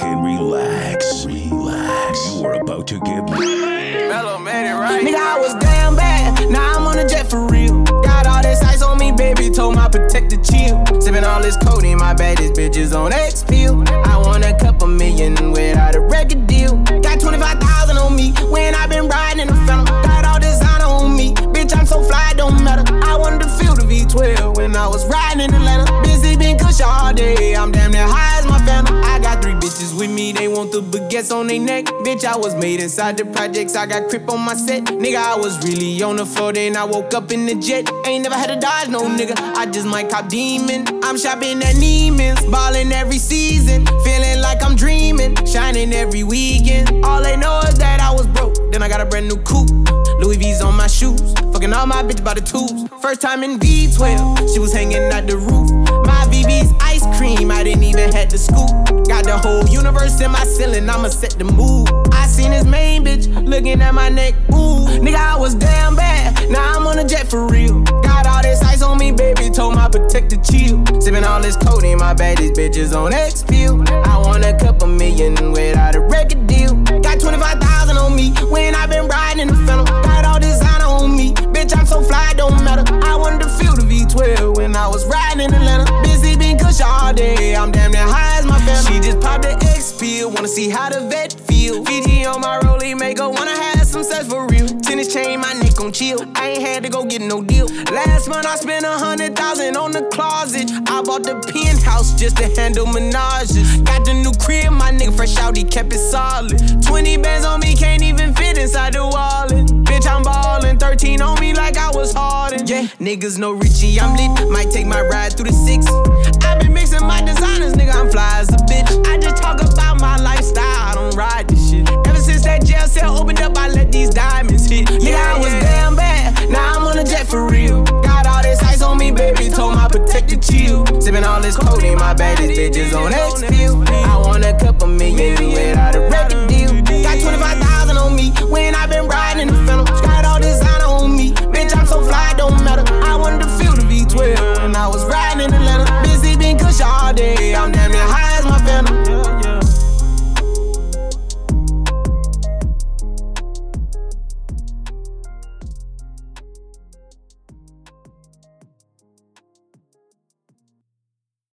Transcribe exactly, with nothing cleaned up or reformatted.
and relax. Relax. You are about to get Mellow made it right. Nigga, I was damn bad. Now I'm on a jet for real. Got all this ice on me, baby. Told my protector chill. Sippin' all this codeine, my baddest bitches on X-Pill. I want a couple million without a record deal. Got twenty-five thousand on me when I been riding in the Phantom. Got all designer on me, bitch, I'm so fly, don't matter. I wanted to feel the V twelve when I was riding in Atlanta. Busy been kush all day, I'm damn near high as my Phantom. I got three bitches with me, they want the baguettes on their neck. Bitch, I was made inside the projects, I got crip on my set. Nigga, I was really on the floor, then I woke up in the jet. Ain't never had to dodge no nigga, I just might cop demon. I'm shopping at Neiman's, ballin' every season. Feeling like I'm dreaming, shining every weekend. All they know is that I was broke, then I got a brand new coupe. Louis V's on my shoes, fucking all my bitches by the tubes. First time in V twelve, she was hanging at the roof. My V V's ice cream, I didn't even have to scoop. Got the whole universe in my ceiling, I'ma set the mood. I seen this main bitch looking at my neck, ooh. Nigga, I was damn bad, now I'm on a jet for real. Got all this ice on me, baby, told my protector chill. Sippin' all this codeine, my baddest bitches on X-Pill. I want a couple million without a record deal. Got twenty-five thousand on me when I been riding in the Phantom. Got all designer on me, bitch, I'm so fly, don't matter. I wanted to feel the V twelve when I was riding in Atlanta. Busy been kush all day, I'm damn near high as my Phantom. She just popped the X-Pill, wanna see how the vet feel. Fiji on my rollie, make her wanna have some sex for real. Tennis chain, my neck on chill, I ain't had to go get no deal. Last month I spent a hundred thousand on the closet. I bought the penthouse just to handle menages. Got the new crib, my nigga fresh out, he kept it solid. Twenty bands on me, can't even fit inside the wallet. Bitch, I'm ballin', thirteen on me like I was Harden. Yeah, niggas know Richie, I'm lit, might take my ride through the six. I been mixing my designers, nigga, I'm fly as a bitch. I just talk about my lifestyle, I don't ride this shit. Ever since that jail cell opened up, I let these diamonds hit. Yeah, yeah, I was damn bad, now I'm on a jet for real. Got all this ice on me, baby, told my protector chill. Sippin' all this codeine, my baddest bitches on X-Pill. I want a couple million without a record deal.